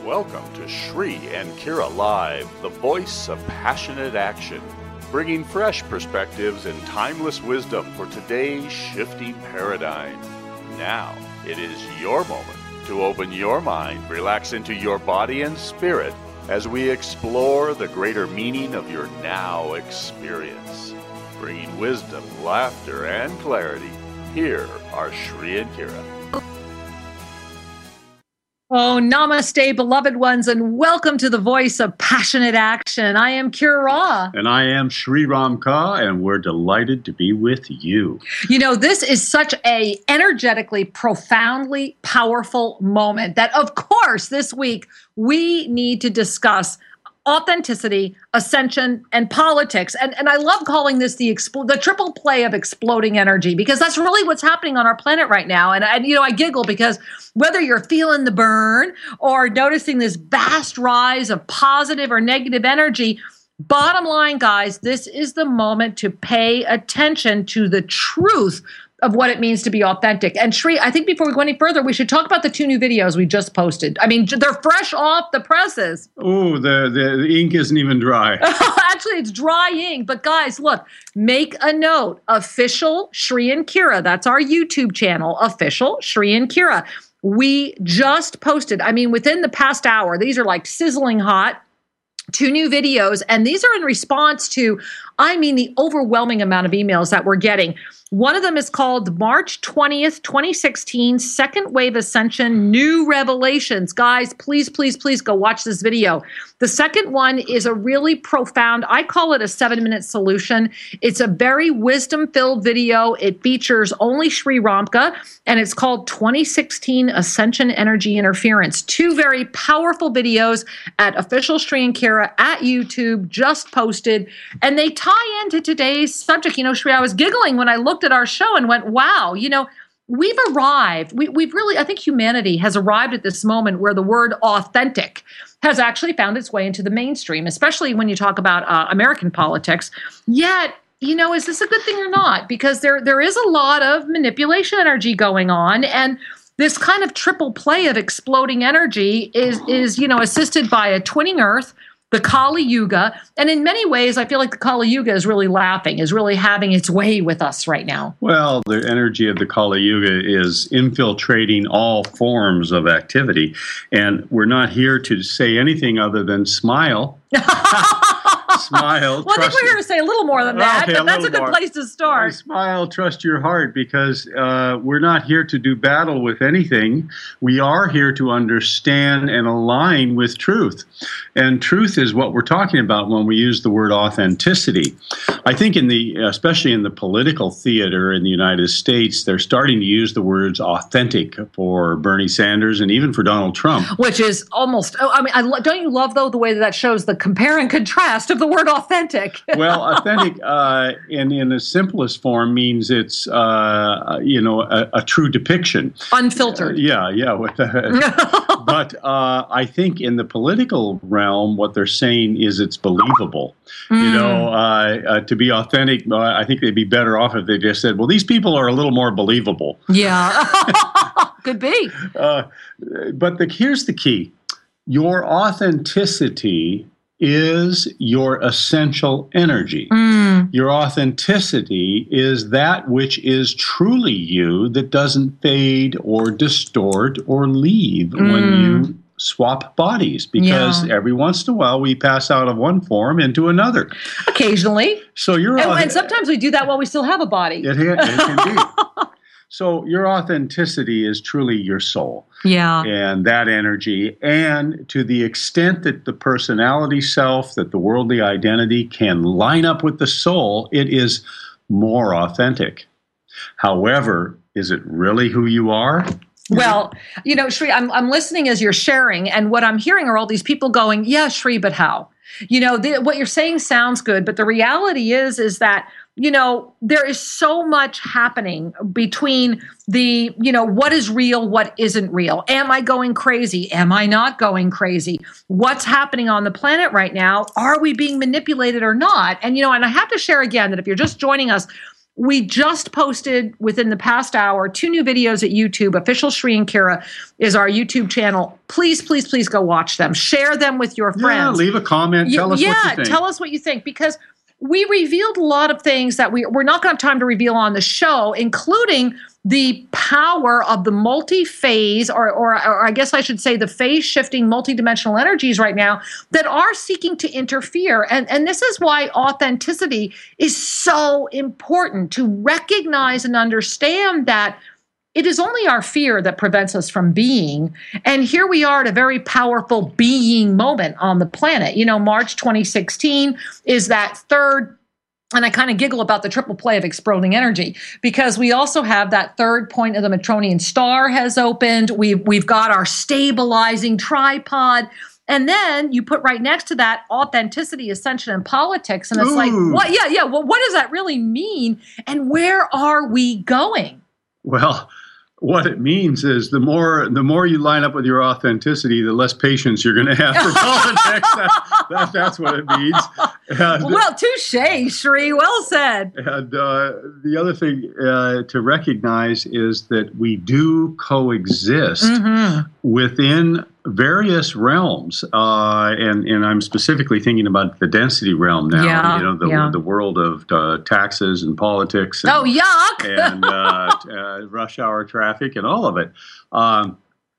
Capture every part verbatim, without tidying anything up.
Welcome to Shri and Kira Live, the voice of passionate action, bringing fresh perspectives and timeless wisdom for today's shifting paradigm. Now, it is your moment to open your mind, relax into your body and spirit as we explore the greater meaning of your now experience. Bringing wisdom, laughter, and clarity, here are Shri and Kira. Oh, namaste, beloved ones, and welcome to the voice of passionate action. I am Kira Ra. And I am Sri Ram Ka, and we're delighted to be with you. You know, this is such a energetically, profoundly powerful moment that, of course, this week we need to discuss authenticity, ascension, and politics. And, and I love calling this the expl- the triple play of exploding energy, because that's really what's happening on our planet right now. And, and, you know, I giggle because whether you're feeling the burn or noticing this vast rise of positive or negative energy, bottom line, guys, this is the moment to pay attention to the truth of what it means to be authentic. And Shri, I think before we go any further, we should talk about the two new videos we just posted. I mean, they're fresh off the presses. Oh, the, the, the ink isn't even dry. Actually, it's dry ink. But guys, look, make a note. Official Shri and Kira. That's our YouTube channel. Official Shri and Kira. We just posted, I mean, within the past hour, these are like sizzling hot. Two new videos, and these are in response to, I mean, the overwhelming amount of emails that we're getting. One of them is called March twentieth, twenty sixteen, Second Wave Ascension, New Revelations. Guys, please, please, please go watch this video. The second one is a really profound, I call it a seven-minute solution. It's a very wisdom-filled video. It features only Sri Ramka, and it's called twenty sixteen Ascension Energy Interference. Two very powerful videos at Official Shri and Kira at YouTube, just posted, and they tie into today's subject. You know, Shri, I was giggling when I looked at our show and went, wow, you know, we've arrived. We, we've really, I think humanity has arrived at this moment where the word authentic has actually found its way into the mainstream, especially when you talk about uh, American politics. Yet, you know, is this a good thing or not? Because there there is a lot of manipulation energy going on, and this kind of triple play of exploding energy is, is you know, assisted by a twinning Earth, the Kali Yuga, and in many ways, I feel like the Kali Yuga is really laughing, is really having its way with us right now. Well, the energy of the Kali Yuga is infiltrating all forms of activity, and we're not here to say anything other than smile. Smile. Well, I think we're here to say a little more than that, okay, but that's a good more. place to start. Smile, trust your heart, because uh, we're not here to do battle with anything. We are here to understand and align with truth. And truth is what we're talking about when we use the word authenticity. I think in the, especially in the political theater in the United States, they're starting to use the words authentic for Bernie Sanders and even for Donald Trump. Which is almost, I mean, I, don't you love, though, the way that, that shows the compare and contrast of the word authentic? Well, authentic uh, in, in the simplest form means it's, uh, you know, a, a true depiction. Unfiltered. Uh, yeah, yeah. With that. But uh, I think in the political realm, what they're saying is it's believable. Mm. You know, uh, uh, to be authentic, uh, I think they'd be better off if they just said, well, these people are a little more believable. Yeah, could be. Uh, but the, here's the key. Your authenticity is your essential energy. Mm. Your authenticity is that which is truly you, that doesn't fade or distort or leave mm. when you swap bodies, because yeah. every once in a while we pass out of one form into another. Occasionally. So you're and, and sometimes we do that while we still have a body. It, it can be. So your authenticity is truly your soul. Yeah. And that energy. And to the extent that the personality self, that the worldly identity can line up with the soul, it is more authentic. However, is it really who you are? Well, you know, Shri, I'm, I'm listening as you're sharing, and what I'm hearing are all these people going, yeah, Shri, but how? You know, the, what you're saying sounds good, but the reality is, is that, you know, there is so much happening between the, you know, what is real, what isn't real. Am I going crazy? Am I not going crazy? What's happening on the planet right now? Are we being manipulated or not? And, you know, and I have to share again that if you're just joining us, we just posted within the past hour two new videos at YouTube. Official Sri and Kira is our YouTube channel. Please, please, please go watch them. Share them with your friends. Yeah, leave a comment. Tell us yeah, what you think. Tell us what you think, because we revealed a lot of things that we, we're not going to have time to reveal on the show, including the power of the multi-phase, or, or, or I guess I should say the phase-shifting multidimensional energies right now that are seeking to interfere. And, and this is why authenticity is so important, to recognize and understand that it is only our fear that prevents us from being. And here we are at a very powerful being moment on the planet. You know, March twenty sixteen is that third, and I kind of giggle about the triple play of exploding energy, because we also have that third point of the Matronian star has opened. We've, we've got our stabilizing tripod. And then you put right next to that authenticity, ascension, and politics. And it's Ooh. like, what? Yeah, yeah. Well, what does that really mean? And where are we going? Well, what it means is the more the more you line up with your authenticity, the less patience you're going to have for politics. That, that, that's what it means. And, well, touche, Sri. Well said. And uh, the other thing uh, to recognize is that we do coexist Mm-hmm. within various realms, uh, and and I'm specifically thinking about the density realm now. Yeah, you know, the yeah. the world of uh, taxes and politics. And, Oh, yuck! and uh, uh, rush hour traffic and all of it. Um,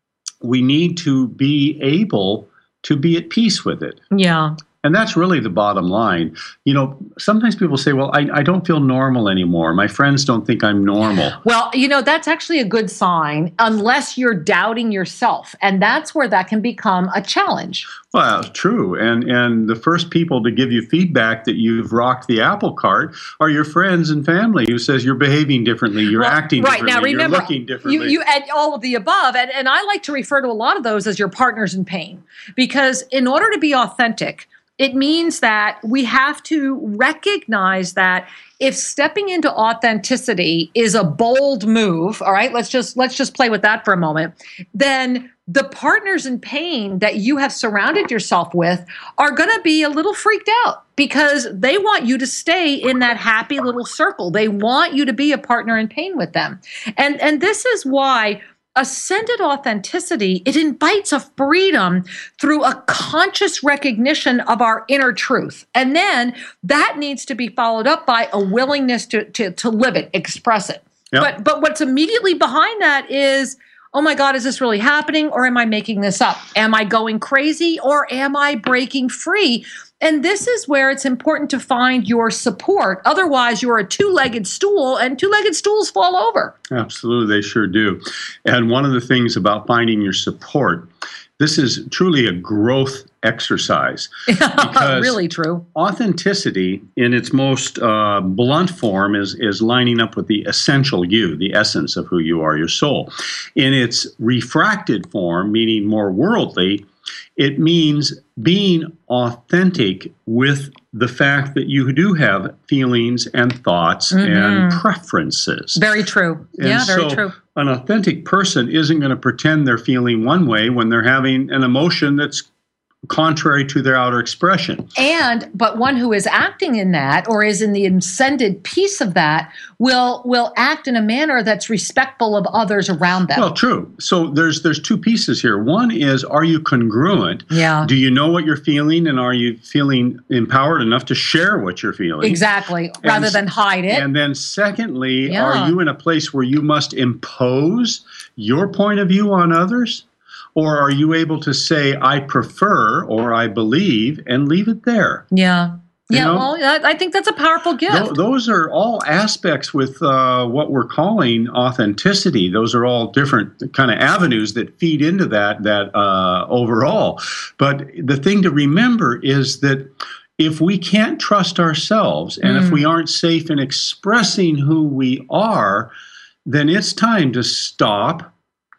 we need to be able to be at peace with it. Yeah. And that's really the bottom line. You know, sometimes people say, well, I, I don't feel normal anymore. My friends don't think I'm normal. Well, you know, that's actually a good sign, unless you're doubting yourself. And that's where that can become a challenge. Well, true. And and the first people to give you feedback that you've rocked the apple cart are your friends and family, who says you're behaving differently, you're Well, acting right. differently, Now, remember, you're looking differently. You, you and all of the above. And, and I like to refer to a lot of those as your partners in pain, because in order to be authentic, it means that we have to recognize that if stepping into authenticity is a bold move, all right, let's just let's just play with that for a moment, then the partners in pain that you have surrounded yourself with are going to be a little freaked out, because they want you to stay in that happy little circle. They want you to be a partner in pain with them. And and this is why ascended authenticity, it invites a freedom through a conscious recognition of our inner truth. And then that needs to be followed up by a willingness to, to, to live it, express it. Yep. But but what's immediately behind that is, oh my God, is this really happening, or am I making this up? Am I going crazy, or am I breaking free? And this is where it's important to find your support. Otherwise, you're a two-legged stool, and two-legged stools fall over. Absolutely, they sure do. And one of the things about finding your support, this is truly a growth exercise. Because really true. Authenticity in its most uh, blunt form is, is lining up with the essential you, the essence of who you are, your soul. In its refracted form, meaning more worldly, it means being authentic with the fact that you do have feelings and thoughts Mm-hmm. and preferences. Very true. And yeah, very so true. An authentic person isn't going to pretend they're feeling one way when they're having an emotion that's contrary to their outer expression. And but one who is acting in that, or is in the ascended piece of that, will will act in a manner that's respectful of others around them. Well, true. So there's there's two pieces here. One is, are you congruent? Yeah. Do you know what you're feeling, and are you feeling empowered enough to share what you're feeling? Exactly. Rather And- than hide it. And then secondly, Yeah. are you in a place where you must impose your point of view on others? Or are you able to say, I prefer, or I believe, and leave it there? yeah. You Yeah, know? well, I I think that's a powerful gift. Tho- those are all aspects with uh, what we're calling authenticity. Those are all different kind of avenues that feed into that, that uh, overall. But the thing to remember is that if we can't trust ourselves, and Mm. if we aren't safe in expressing who we are, then it's time to stop.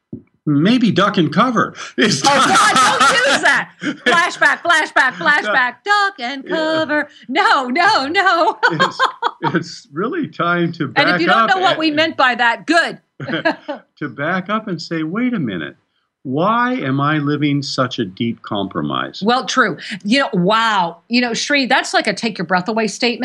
Maybe duck and cover. It's Oh God, don't use that. Flashback, flashback, flashback, duck and cover. No, no, no. it's, it's really time to back up. And if you don't know what and- we meant by that, good. to back up and say, wait a minute, why am I living such a deep compromise? Well, true. You know, wow. You know, Sri, that's like a take your breath away statement.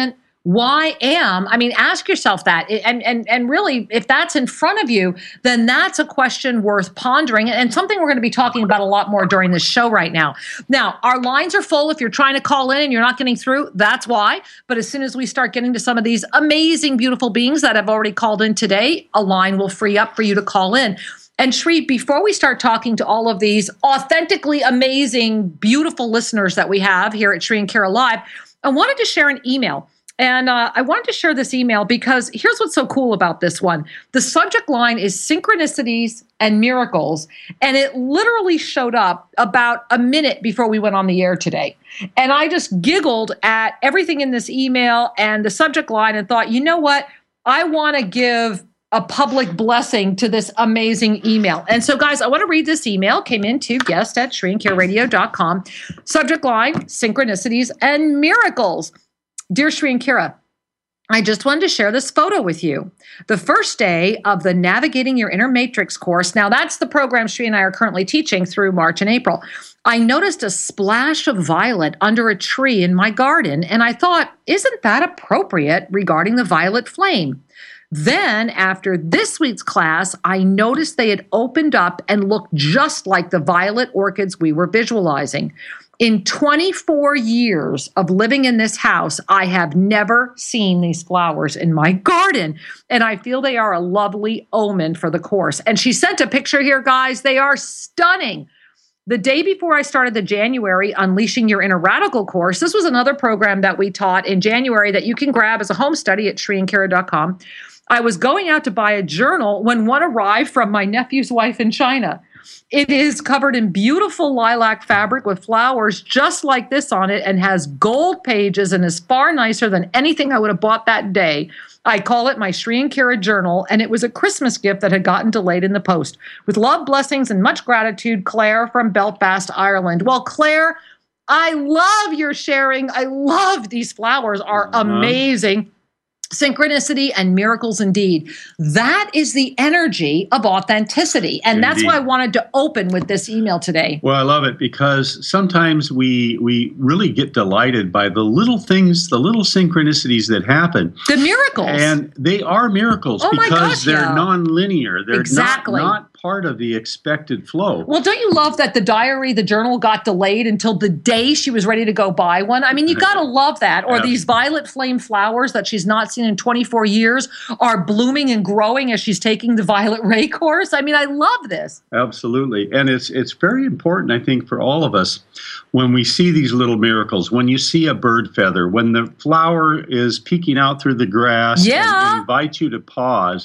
Why am, I mean, ask yourself that. And, and, and really, if that's in front of you, then that's a question worth pondering and something we're going to be talking about a lot more during this show right now. Now, our lines are full. If you're trying to call in and you're not getting through, that's why. But as soon as we start getting to some of these amazing, beautiful beings that have already called in today, a line will free up for you to call in. And Sri, before we start talking to all of these authentically amazing, beautiful listeners that we have here at Sri and Kira Live, I wanted to share an email. And uh, I wanted to share this email because here's what's so cool about this one. The subject line is synchronicities and miracles. And it literally showed up about a minute before we went on the air today. And I just giggled at everything in this email and the subject line and thought, you know what? I want to give a public blessing to this amazing email. And so, guys, I want to read this email. Came in to guest at sri and kira radio dot com. Subject line, synchronicities and miracles. Dear Sri and Kira, I just wanted to share this photo with you. The first day of the Navigating Your Inner Matrix course. Now, that's the program Sri and I are currently teaching through March and April. I noticed a splash of violet under a tree in my garden, and I thought, isn't that appropriate regarding the violet flame? Then, after this week's class, I noticed they had opened up and looked just like the violet orchids we were visualizing. In twenty-four years of living in this house, I have never seen these flowers in my garden, and I feel they are a lovely omen for the course. And she sent a picture here, guys. They are stunning. The day before I started the January Unleashing Your Inner Radical course, this was another program that we taught in January that you can grab as a home study at sri and kira dot com. I was going out to buy a journal when one arrived from my nephew's wife in China. It is covered in beautiful lilac fabric with flowers just like this on it and has gold pages and is far nicer than anything I would have bought that day. I call it my Sri and Kira journal, and it was a Christmas gift that had gotten delayed in the post. With love, blessings, and much gratitude, Claire from Belfast, Ireland. Well, Claire, I love your sharing. I love these flowers are uh-huh. amazing. Synchronicity and miracles indeed. That is the energy of authenticity. And indeed. That's why I wanted to open with this email today. Well, I love it because sometimes we we really get delighted by the little things, the little synchronicities that happen. The miracles. And they are miracles oh because my gosh, they're yeah. non-linear. They're exactly. not, not part of the expected flow. Well, don't you love that the diary, the journal got delayed until the day she was ready to go buy one? I mean, you got to love that. Or these violet flame flowers that she's not seen in twenty-four years are blooming and growing as she's taking the Violet Ray course. I mean, I love this. Absolutely. And it's it's very important, I think, for all of us when we see these little miracles, when you see a bird feather, when the flower is peeking out through the grass yeah. and invite you to pause,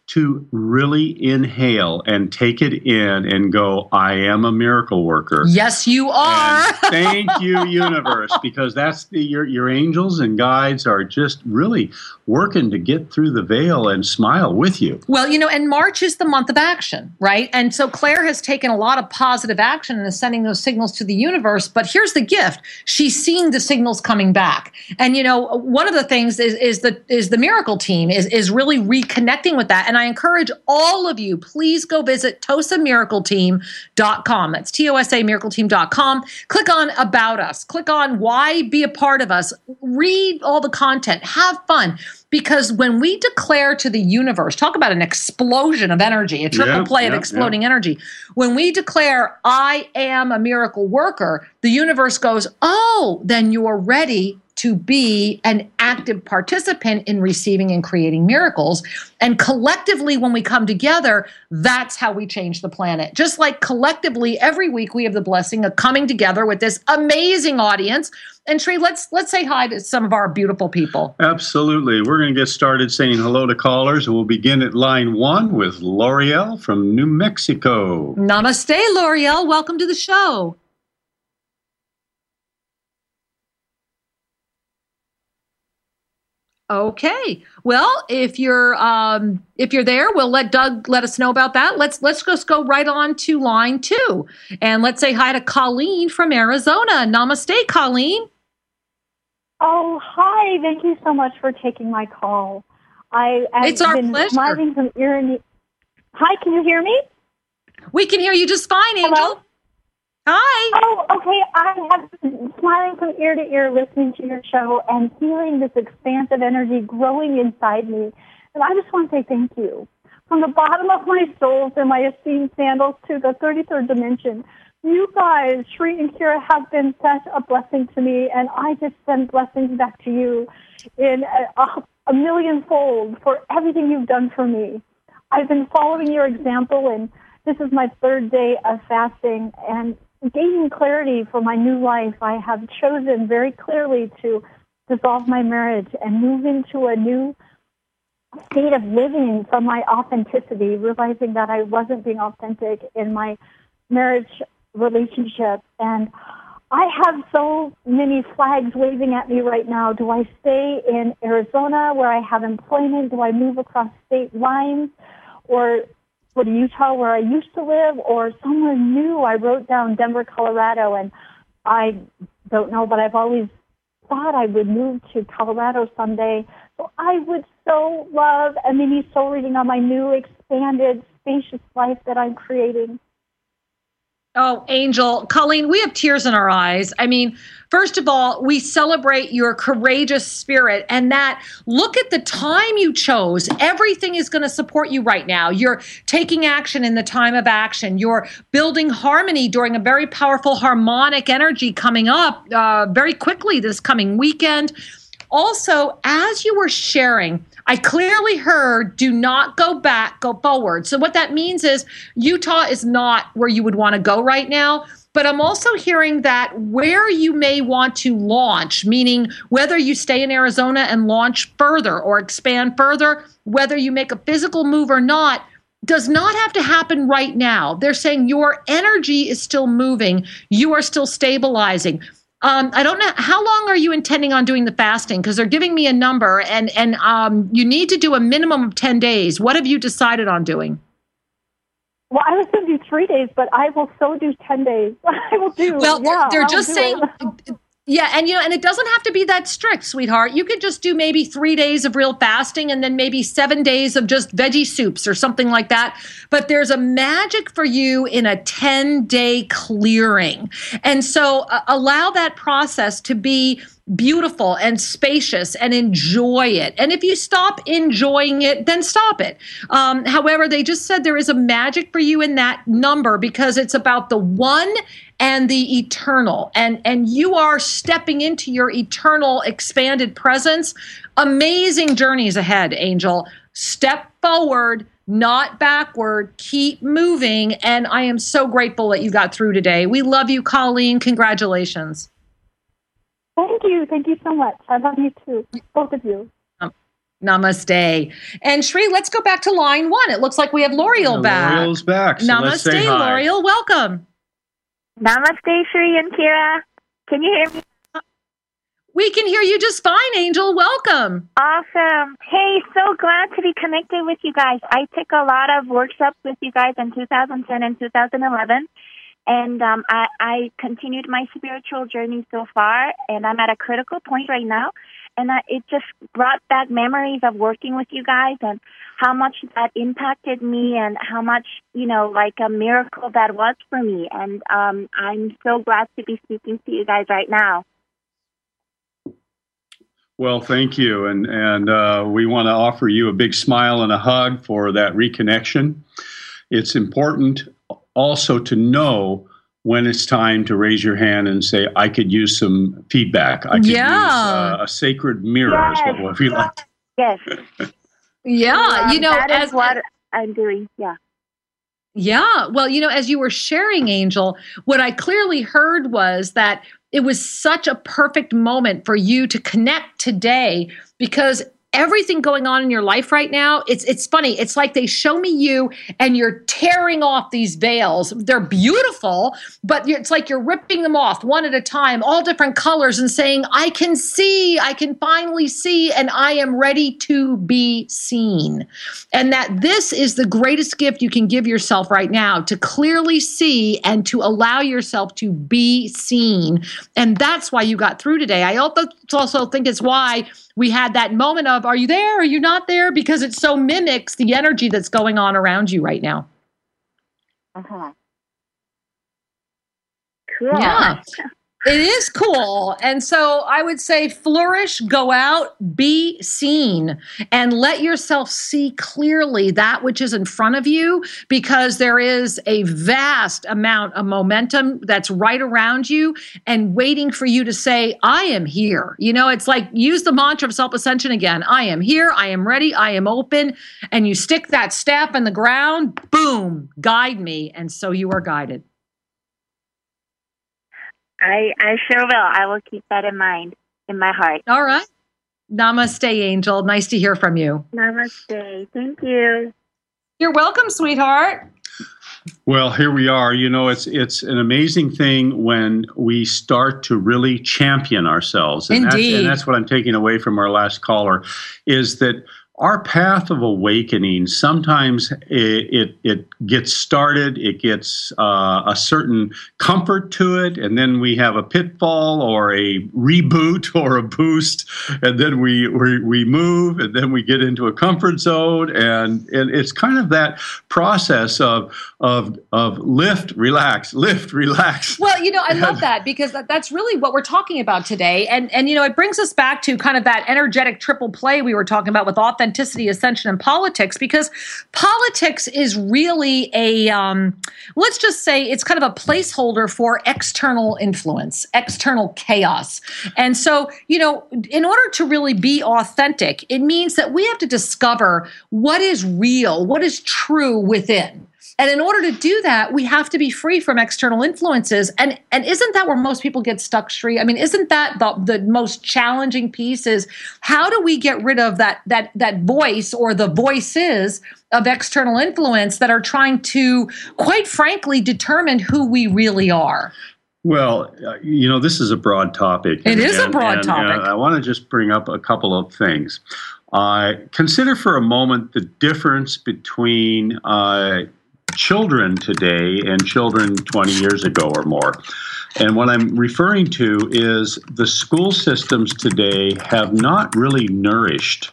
to really inhale and take it in and go, I am a miracle worker. Yes, you are. And thank you, universe, because that's the your your angels and guides are just really working to get through the veil and smile with you. Well, you know, and March is the month of action, right? And so Claire has taken a lot of positive action and is sending those signals to the universe. But here's the gift. She's seeing the signals coming back. And, you know, one of the things is, is, the, is the miracle team is, is really reconnecting with that. And I encourage all of you, please go visit tosa miracle team dot com. That's T O S A miracle team dot com. Click on About Us. Click on Why Be a Part of Us. Read all the content. Have fun. Because when we declare to the universe, talk about an explosion of energy, a triple yeah, play yeah, of exploding yeah. energy. When we declare, I am a miracle worker, the universe goes, oh, then you're ready to be an active participant in receiving and creating miracles. And collectively, when we come together, that's how we change the planet. Just like collectively, every week we have the blessing of coming together with this amazing audience. And Sri, let's let's say hi to some of our beautiful people. Absolutely. We're going to get started saying hello to callers. We'll begin at line one with L'Oreal from New Mexico. Namaste, L'Oreal. Welcome to the show. Okay. Well, if you're um, if you're there, we'll let Doug let us know about that. Let's let's just go right on to line two, and let's say hi to Colleen from Arizona. Namaste, Colleen. Oh, hi! Thank you so much for taking my call. I have it's our been pleasure. Smiling from ear and... Hi, can you hear me? We can hear you just fine, Angel. Hello? Hi. Oh, okay. I have been smiling from ear to ear listening to your show and feeling this expansive energy growing inside me. And I just want to say thank you. From the bottom of my soul and my esteemed sandals to the thirty-third dimension, you guys, Sri and Kira, have been such a blessing to me, and I just send blessings back to you in a, a, a million fold for everything you've done for me. I've been following your example, and this is my third day of fasting, and gaining clarity for my new life. I have chosen very clearly to dissolve my marriage and move into a new state of living from my authenticity, realizing that I wasn't being authentic in my marriage relationship. And I have so many flags waving at me right now. Do I stay in Arizona where I have employment? Do I move across state lines? Or go to Utah where I used to live? Or somewhere new? I wrote down Denver, Colorado, and I don't know, but I've always thought I would move to Colorado someday. So I would so love a mini soul reading on my new expanded, spacious life that I'm creating. Oh, Angel, Colleen, we have tears in our eyes. I mean, first of all, we celebrate your courageous spirit and that look at the time you chose. Everything is going to support you right now. You're taking action in the time of action. You're building harmony during a very powerful harmonic energy coming up uh, very quickly this coming weekend. Also, as you were sharing, I clearly heard do not go back, go forward. So what that means is Utah is not where you would want to go right now. But I'm also hearing that where you may want to launch, meaning whether you stay in Arizona and launch further or expand further, whether you make a physical move or not, does not have to happen right now. They're saying your energy is still moving. You are still stabilizing. Um, I don't know, how long are you intending on doing the fasting? Because they're giving me a number, and and um, you need to do a minimum of ten days. What have you decided on doing? Well, I was going to do three days, but I will so do ten days. I will do. Well, yeah, they're I'll just do saying. it. Yeah, and you know, and it doesn't have to be that strict, sweetheart. You could just do maybe three days of real fasting and then maybe seven days of just veggie soups or something like that. But there's a magic for you in a ten-day clearing. And so uh, allow that process to be beautiful and spacious and enjoy it. And if you stop enjoying it, then stop it. Um, however, they just said there is a magic for you in that number because it's about the one and the eternal. And, and you are stepping into your eternal expanded presence. Amazing journeys ahead, Angel. Step forward, not backward. Keep moving. And I am so grateful that you got through today. We love you, Colleen. Congratulations. Thank you. Thank you so much. I love you too. Both of you. Um, namaste. And Sri, let's go back to line one. It looks like we have L'Oreal Yeah, back. L'Oreal's back. So let's Namaste, say hi. L'Oreal. Welcome. Namaste, Sri and Kira. Can you hear me? We can hear you just fine, Angel. Welcome. Awesome. Hey, so glad to be connected with you guys. I took a lot of workshops with you guys in two thousand ten and two thousand eleven. And um, I, I continued my spiritual journey so far, and I'm at a critical point right now. And I, it just brought back memories of working with you guys and how much that impacted me and how much, you know, like a miracle that was for me. And um, I'm so glad to be speaking to you guys right now. Well, thank you. And, and uh, we want to offer you a big smile and a hug for that reconnection. It's important also to know when it's time to raise your hand and say, I could use some feedback. I could Yeah. use uh, a sacred mirror is what we'll feel like. Yes. Yeah, Um, you know, that as is what I'm doing. Yeah. Yeah. Well, you know, as you were sharing, Angel, what I clearly heard was that it was such a perfect moment for you to connect today because everything going on in your life right now, it's it's funny. It's like they show me you and you're tearing off these veils. They're beautiful, but it's like you're ripping them off one at a time, all different colors, and saying, I can see, I can finally see, and I am ready to be seen. And that this is the greatest gift you can give yourself right now, to clearly see and to allow yourself to be seen. And that's why you got through today. I also think it's why we had that moment of, are you there? Are you not there? Because it so mimics the energy that's going on around you right now. Uh-huh. Cool. Yeah. It is cool. And so I would say flourish, go out, be seen, and let yourself see clearly that which is in front of you, because there is a vast amount of momentum that's right around you and waiting for you to say, I am here. You know, it's like use the mantra of self-ascension again. I am here. I am ready. I am open. And you stick that staff in the ground, boom, guide me. And so you are guided. I, I sure will. I will keep that in mind, in my heart. All right. Namaste, Angel. Nice to hear from you. Namaste. Thank you. You're welcome, sweetheart. Well, here we are. You know, it's it's an amazing thing when we start to really champion ourselves. And Indeed. That's, and that's what I'm taking away from our last caller, is that our path of awakening, sometimes it, it, it gets started, it gets uh, a certain comfort to it, and then we have a pitfall or a reboot or a boost, and then we we, we move, and then we get into a comfort zone, and, and it's kind of that process of of of lift, relax, lift, relax. Well, you know, I love that, because that, that's really what we're talking about today, and and you know, it brings us back to kind of that energetic triple play we were talking about with authenticity. Authenticity, ascension, and politics, because politics is really a, um, let's just say it's kind of a placeholder for external influence, external chaos. And so, you know, in order to really be authentic, it means that we have to discover what is real, what is true within. And in order to do that, we have to be free from external influences. And and isn't that where most people get stuck, Shri? I mean, isn't that the, the most challenging piece, is how do we get rid of that that that voice or the voices of external influence that are trying to, quite frankly, determine who we really are? Well, uh, you know, this is a broad topic. It and, is a and, broad and, topic. Uh, I want to just bring up a couple of things. Uh, consider for a moment the difference between uh, children today and children twenty years ago or more. And what I'm referring to is the school systems today have not really nourished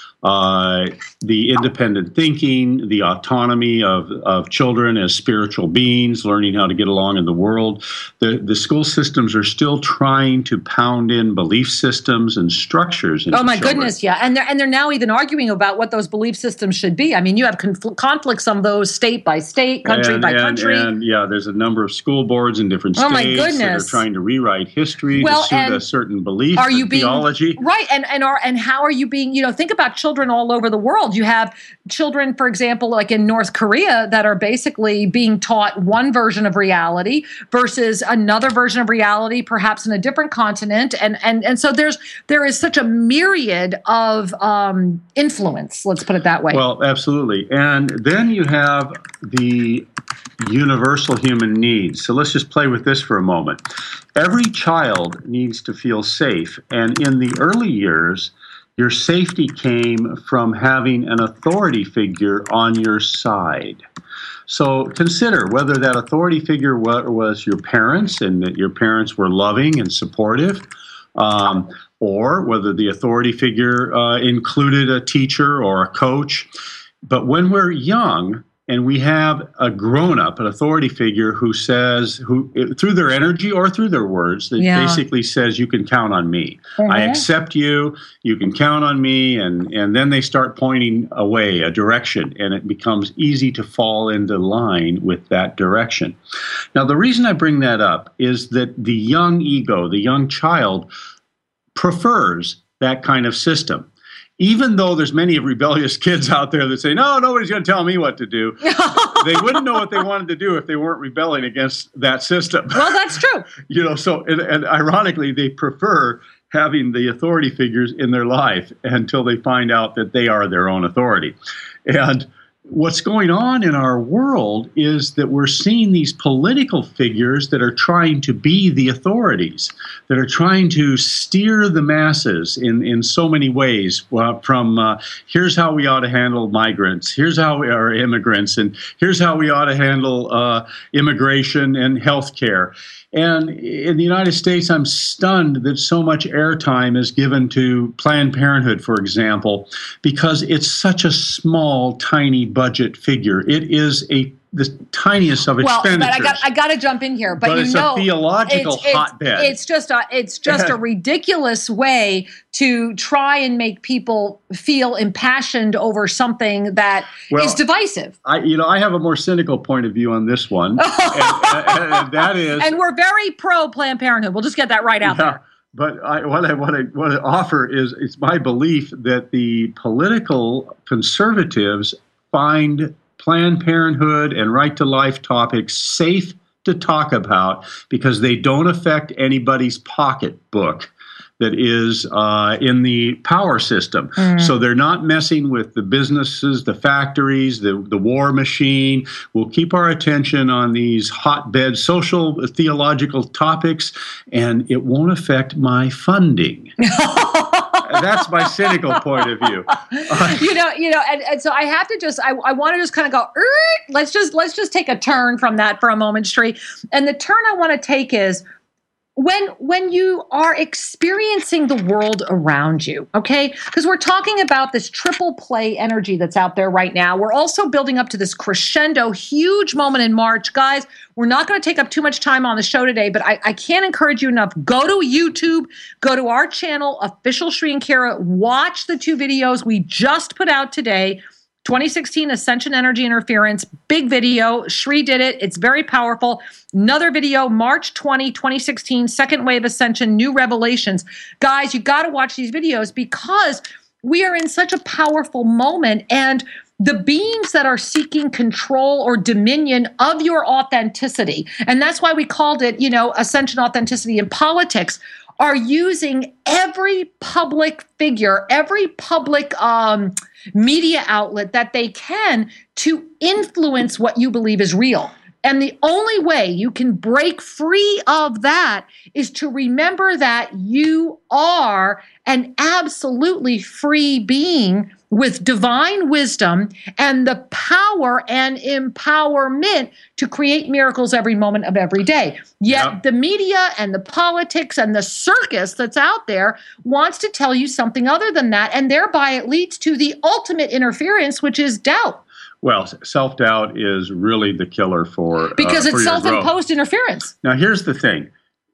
uh, the independent thinking, the autonomy of, of children as spiritual beings, learning how to get along in the world. The, the school systems are still trying to pound in belief systems and structures into Oh my children. goodness, yeah. And they're, and they're now even arguing about what those belief systems should be. I mean, you have confl- conflicts on those state by state, country and, by and, country. And yeah, there's a number of school boards in different Oh states my that are goodness. trying to rewrite history Well, to suit and a certain belief Are you and being theology. right? And and are and how are you being? You know, think about children all over the world. You have children, for example, like in North Korea, that are basically being taught one version of reality versus another version of reality, perhaps in a different continent. And and and so there's there is such a myriad of um, influence. Let's put it that way. Well, absolutely. And then you have the universal human needs. So let's just play with this for a moment. Every child needs to feel safe. And in the early years, your safety came from having an authority figure on your side. So consider whether that authority figure was your parents and that your parents were loving and supportive, um, or whether the authority figure uh, included a teacher or a coach. But when we're young, and we have a grown-up, an authority figure who says, who through their energy or through their words, that Yeah. basically says, you can count on me. Mhm. I accept you. You can count on me. And, and then they start pointing away, a direction, and it becomes easy to fall into line with that direction. Now, the reason I bring that up is that the young ego, the young child, prefers that kind of system. Even though there's many rebellious kids out there that say, no, nobody's going to tell me what to do. They wouldn't know what they wanted to do if they weren't rebelling against that system. Well, that's true. You know, so, and, and ironically, they prefer having the authority figures in their life until they find out that they are their own authority. And what's going on in our world is that we're seeing these political figures that are trying to be the authorities, that are trying to steer the masses in, in so many ways, uh, from uh, here's how we ought to handle migrants, here's how we are immigrants, and here's how we ought to handle uh, immigration and healthcare. And in the United States, I'm stunned that so much airtime is given to Planned Parenthood, for example, because it's such a small, tiny budget figure. It is a the tiniest of well, expenditures. but I got I got to jump in here. But, but you it's know, a theological it's, it's, hotbed. It's just a it's just a ridiculous way to try and make people feel impassioned over something that well, is divisive. I, you know, I have a more cynical point of view on this one, and, and, and that is, and we're very pro Planned Parenthood. We'll just get that right out yeah, there. But I, what I what I what I offer is it's my belief that the political conservatives find Planned Parenthood and right to life topics safe to talk about because they don't affect anybody's pocketbook that is uh, in the power system. Mm. So they're not messing with the businesses, the factories, the, the war machine. We'll keep our attention on these hotbed social theological topics, and it won't affect my funding. That's my cynical point of view. you know, you know, and, and so I have to just, I, I want to just kind of go, let's just, let's just take a turn from that for a moment, Sri. And the turn I want to take is, When when you are experiencing the world around you, okay? Because we're talking about this triple play energy that's out there right now. We're also building up to this crescendo, huge moment in March. Guys, we're not going to take up too much time on the show today, but I, I can't encourage you enough. Go to YouTube, go to our channel, Official Sri and Kira, watch the two videos we just put out today. twenty sixteen Ascension Energy Interference, big video. Sri did it. It's very powerful. Another video, March twentieth, twenty sixteen, Second Wave Ascension, New Revelations. Guys, you got to watch these videos because we are in such a powerful moment, and the beings that are seeking control or dominion of your authenticity, and that's why we called it, you know, Ascension Authenticity in Politics, are using every public figure, every public um, media outlet that they can to influence what you believe is real. And the only way you can break free of that is to remember that you are an absolutely free being with divine wisdom and the power and empowerment to create miracles every moment of every day. Yet yep. the media and the politics and the circus that's out there wants to tell you something other than that, and thereby it leads to the ultimate interference, which is doubt. Well, self-doubt is really the killer for because uh, it's for self-imposed interference. Now, here's the thing.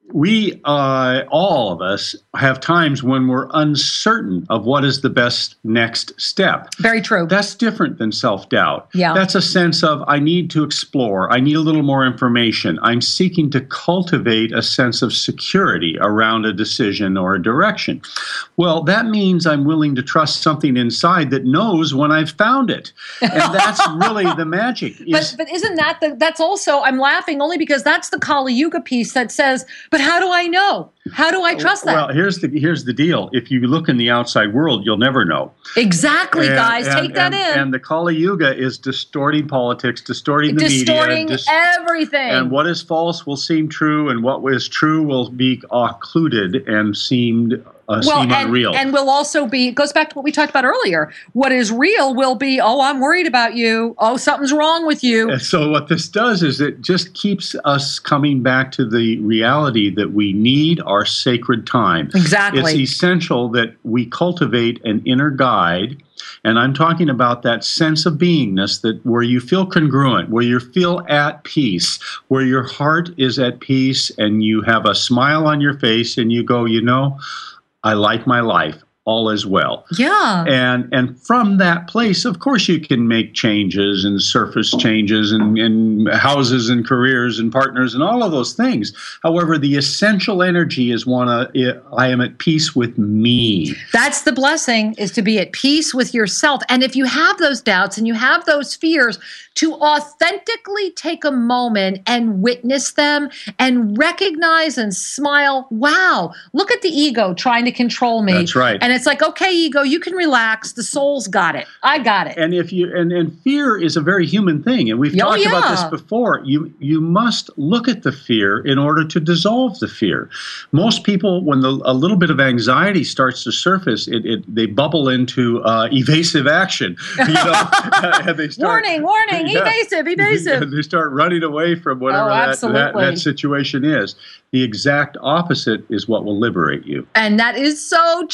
We, uh, all of us, have times when we're uncertain of what is the best next step. Very true. That's different than self-doubt. Yeah. That's a sense of, I need to explore. I need a little more information. I'm seeking to cultivate a sense of security around a decision or a direction. Well, that means I'm willing to trust something inside that knows when I've found it. And that's really the magic. Is, but, but isn't that the, that's also, I'm laughing only because that's the Kali Yuga piece that says, but how do I know? How do I trust that? Well, here's the here's the deal. If you look in the outside world, you'll never know. Exactly, and, guys. And, take that and, in. And the Kali Yuga is distorting politics, distorting the distorting media. Distorting everything. And what is false will seem true, and what is true will be occluded and seemed uh, well, seem and, unreal. And will also be, it goes back to what we talked about earlier. What is real will be, oh, I'm worried about you. Oh, something's wrong with you. And so what this does is it just keeps us coming back to the reality that we need our sacred time. Exactly. It's essential that we cultivate an inner guide. And I'm talking about that sense of beingness, that where you feel congruent, where you feel at peace, where your heart is at peace and you have a smile on your face and you go, you know, I like my life. All is well. Yeah. And and from that place, of course, you can make changes and surface changes and, and houses and careers and partners and all of those things. However, the essential energy is one of, I am at peace with me. That's the blessing, is to be at peace with yourself. And if you have those doubts and you have those fears, to authentically take a moment and witness them and recognize and smile, wow, look at the ego trying to control me. That's right. And it's like, okay, ego, you can relax. The soul's got it. I got it. And if you and, and fear is a very human thing. And we've oh, talked yeah. about this before. You you must look at the fear in order to dissolve the fear. Most people, when the, a little bit of anxiety starts to surface, it, it they bubble into uh, evasive action. You know, and they start, warning, warning, yeah, evasive, evasive. And they start running away from whatever oh, that, that, that situation is. The exact opposite is what will liberate you. And that is so true. Now,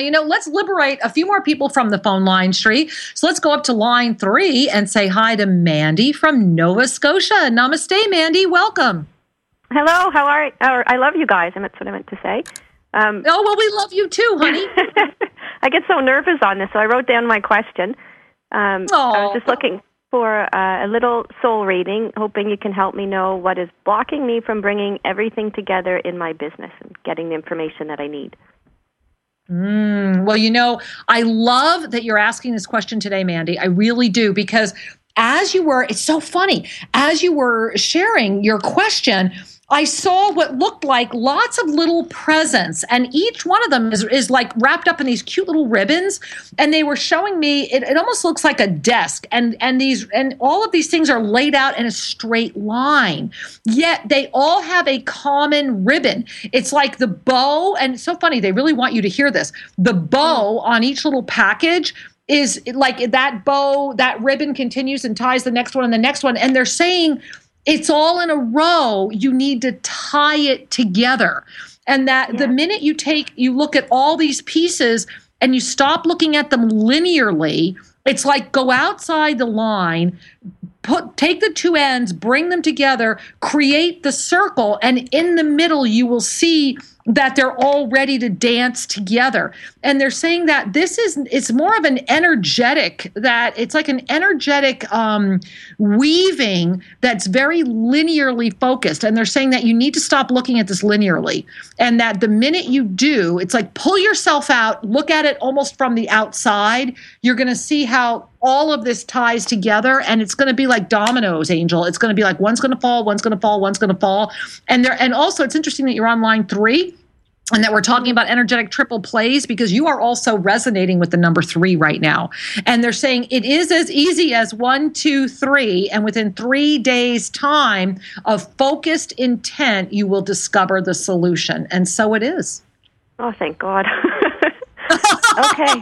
you know, let's liberate a few more people from the phone line, Shri. So let's go up to line three and say hi to Mandy from Nova Scotia. Namaste, Mandy. Welcome. Hello. How are you? I love you guys, and that's what I meant to say. Um, oh, well, we love you too, honey. I get so nervous on this, so I wrote down my question. Um, I was just looking for uh, a little soul reading, hoping you can help me know what is blocking me from bringing everything together in my business and getting the information that I need. Mm, well, you know, I love that you're asking this question today, Mandy. I really do, because as you were, it's so funny, as you were sharing your question, I saw what looked like lots of little presents, and each one of them is, is like wrapped up in these cute little ribbons. And they were showing me, it, it almost looks like a desk, and, and these, and all of these things are laid out in a straight line, yet they all have a common ribbon. It's like the bow, and it's so funny, they really want you to hear this. The bow on each little package is like that bow, that ribbon continues and ties the next one and the next one. And they're saying, it's all in a row. You need to tie it together. And that yeah. the minute you take, you look at all these pieces and you stop looking at them linearly, it's like go outside the line, put, take the two ends, bring them together, create the circle, and in the middle you will see that they're all ready to dance together. And they're saying that this is, it's more of an energetic, that it's like an energetic um, weaving that's very linearly focused. And they're saying that you need to stop looking at this linearly. And that the minute you do, it's like pull yourself out, look at it almost from the outside. You're going to see how all of this ties together, and it's going to be like dominoes, Angel. It's going to be like one's going to fall, one's going to fall, one's going to fall. And there, and also it's interesting that you're on line three and that we're talking about energetic triple plays, because you are also resonating with the number three right now. And they're saying it is as easy as one, two, three. And within three days' time of focused intent, you will discover the solution. And so it is. Oh, thank God. Okay.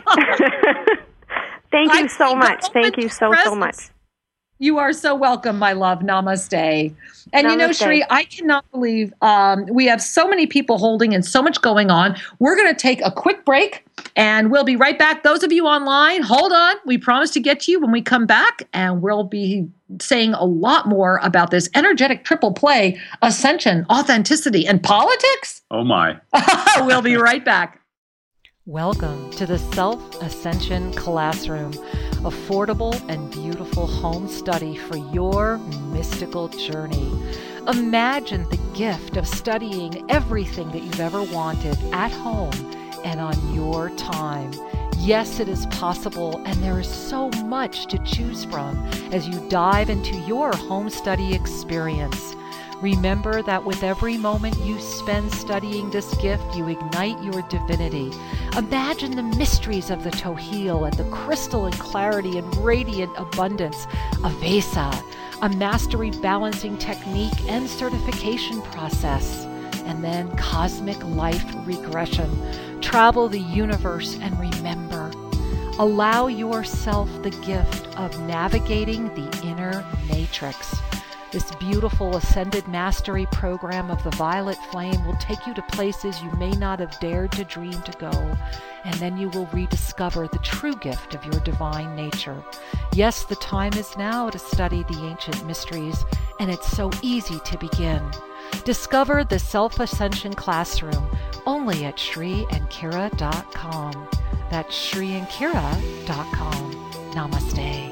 Thank you so much. Thank you so, so much. You are so welcome, my love. Namaste. And Namaste. You know, Shri, I cannot believe um, we have so many people holding and so much going on. We're going to take a quick break and we'll be right back. Those of you online, hold on. We promise to get to you when we come back, and we'll be saying a lot more about this energetic triple play, ascension, authenticity, and politics. Oh, my. We'll be right back. Welcome to the Self-Ascension Classroom, affordable and beautiful home study for your mystical journey. Imagine the gift of studying everything that you've ever wanted at home and on your time. Yes, it is possible, and there is so much to choose from as you dive into your home study experience. Remember that with every moment you spend studying this gift, you ignite your divinity. Imagine the mysteries of the Tohil and the crystalline clarity and radiant abundance of Vesa, a mastery balancing technique and certification process, and then cosmic life regression. Travel the universe and remember. Allow yourself the gift of navigating the inner matrix. This beautiful Ascended Mastery program of the Violet Flame will take you to places you may not have dared to dream to go, and then you will rediscover the true gift of your divine nature. Yes, the time is now to study the ancient mysteries, and it's so easy to begin. Discover the Self-Ascension Classroom only at Shri and Kira dot com. That's Shri and Kira dot com. Namaste.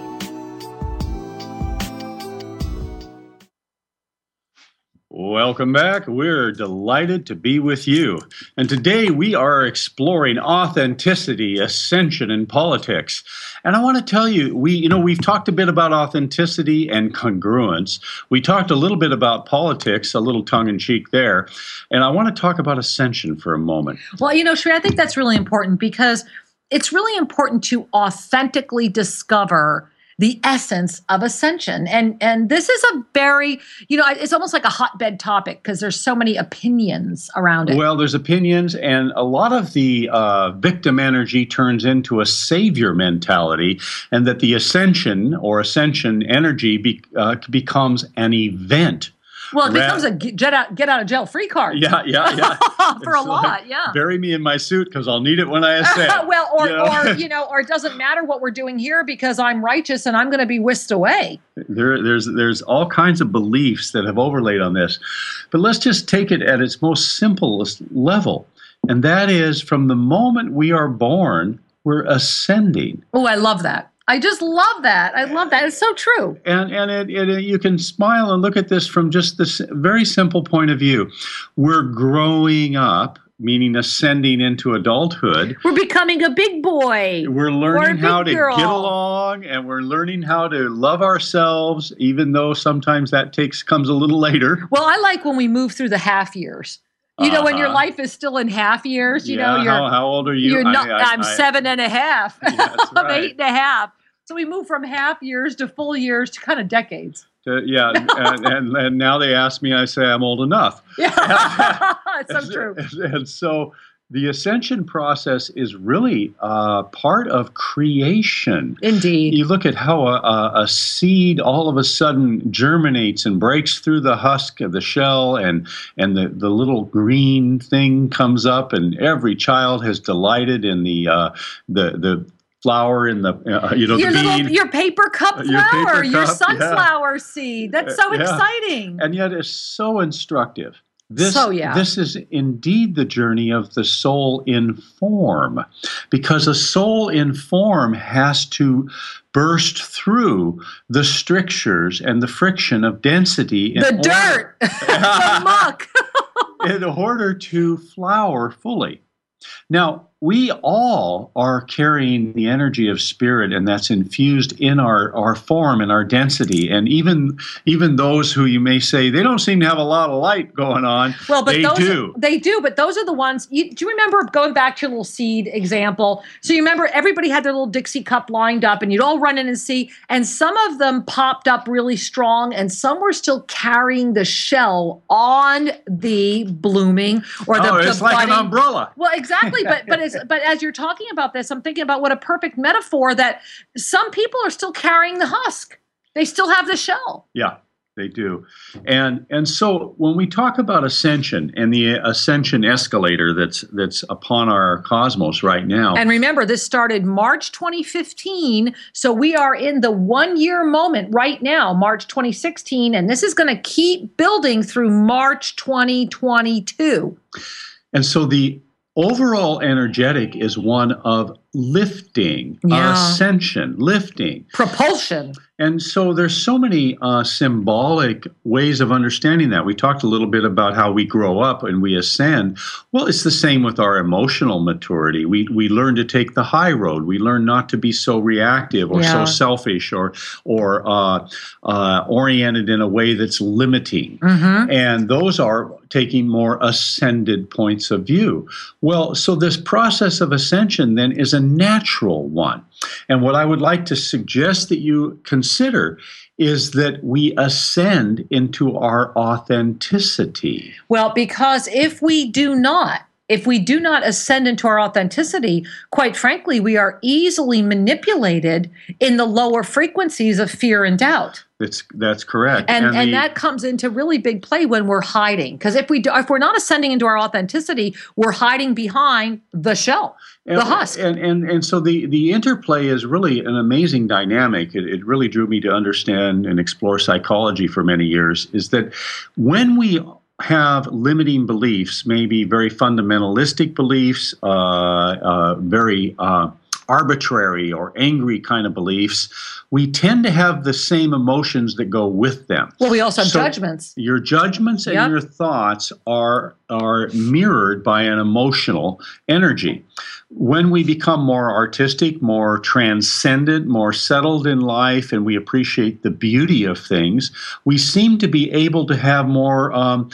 Welcome back. We're delighted to be with you. And today we are exploring authenticity, ascension, and politics. And I want to tell you, we, you know, we've talked a bit about authenticity and congruence. We talked a little bit about politics, a little tongue-in-cheek there. And I want to talk about ascension for a moment. Well, you know, Shri, I think that's really important, because it's really important to authentically discover the essence of ascension. And and this is a very, you know, it's almost like a hotbed topic because there's so many opinions around it. Well, there's opinions, and a lot of the uh, victim energy turns into a savior mentality, and that the ascension or ascension energy be, uh, becomes an event Well, it becomes a get out, get out of jail free card. Yeah, yeah, yeah. For a so lot, like, yeah. Bury me in my suit because I'll need it when I ascend. well, or, you know? or, you know, or it doesn't matter what we're doing here because I'm righteous and I'm going to be whisked away. There, there's, there's all kinds of beliefs that have overlaid on this. But let's just take it at its most simplest level. And that is from the moment we are born, we're ascending. Oh, I love that. I just love that. I love that. It's so true. And and it, it, you can smile and look at this from just this very simple point of view. We're growing up, meaning ascending into adulthood. We're becoming a big boy. We're learning how to girl. get along, and we're learning how to love ourselves, even though sometimes that takes comes a little later. Well, I like when we move through the half years. You know, uh-huh. when your life is still in half years, you yeah, know, you're, how, how old are you? You're not, I, I, I'm I, seven and a half. Yeah, that's I'm right. eight and a half. So we move from half years to full years to kind of decades. Uh, yeah, and, and, and now they ask me, I say I'm old enough. Yeah, it's so and, true. And, and so the ascension process is really uh, part of creation. Indeed. You look at how a, a seed all of a sudden germinates and breaks through the husk of the shell, and and the, the little green thing comes up, and every child has delighted in the uh, the the flower in the uh, you know your the little bean. your paper cup flower, your, paper your cup, sunflower yeah. seed. That's so yeah. exciting. And yet it's so instructive. This, so, yeah. this is indeed the journey of the soul in form, because a soul in form has to burst through the strictures and the friction of density. The dirt, the muck. in order to flower fully. Now, we all are carrying the energy of spirit, and that's infused in our, our form and our density. And even even those who you may say, they don't seem to have a lot of light going on, well, but they those do. Are, they do, but those are the ones, you, do you remember going back to your little seed example? So you remember everybody had their little Dixie cup lined up, and you'd all run in and see, and some of them popped up really strong, and some were still carrying the shell on the blooming or the, oh, the it's like budding. an umbrella. Well, exactly, but but it's, but as you're talking about this, I'm thinking about what a perfect metaphor that some people are still carrying the husk. They still have the shell. Yeah, they do. And and so when we talk about ascension and the ascension escalator that's that's upon our cosmos right now. And remember, this started March twenty fifteen, so we are in the one-year moment right now, March twenty sixteen, and this is going to keep building through March twenty twenty-two. And so the overall energetic is one of lifting, yeah. ascension, lifting. Propulsion. And so there's so many uh, symbolic ways of understanding that. We talked a little bit about how we grow up and we ascend. Well, it's the same with our emotional maturity. We we learn to take the high road. We learn not to be so reactive or yeah. so selfish or or uh, uh, oriented in a way that's limiting. Mm-hmm. And those are taking more ascended points of view. Well, so this process of ascension then is a natural one. And what I would like to suggest that you consider is that we ascend into our authenticity. Well, because if we do not, if we do not ascend into our authenticity, quite frankly, we are easily manipulated in the lower frequencies of fear and doubt. That's that's correct, and and, and the, that comes into really big play when we're hiding. Because if we do, if we're not ascending into our authenticity, we're hiding behind the shell, and, the husk. And and and so the the interplay is really an amazing dynamic. It, it really drew me to understand and explore psychology for many years. Is that when we have limiting beliefs, maybe very fundamentalistic beliefs, uh, uh, very uh, arbitrary or angry kind of beliefs, we tend to have the same emotions that go with them. Well, we also have so judgments. Your judgments and yep. your thoughts are are mirrored by an emotional energy. When we become more artistic, more transcendent, more settled in life, and we appreciate the beauty of things, we seem to be able to have more um,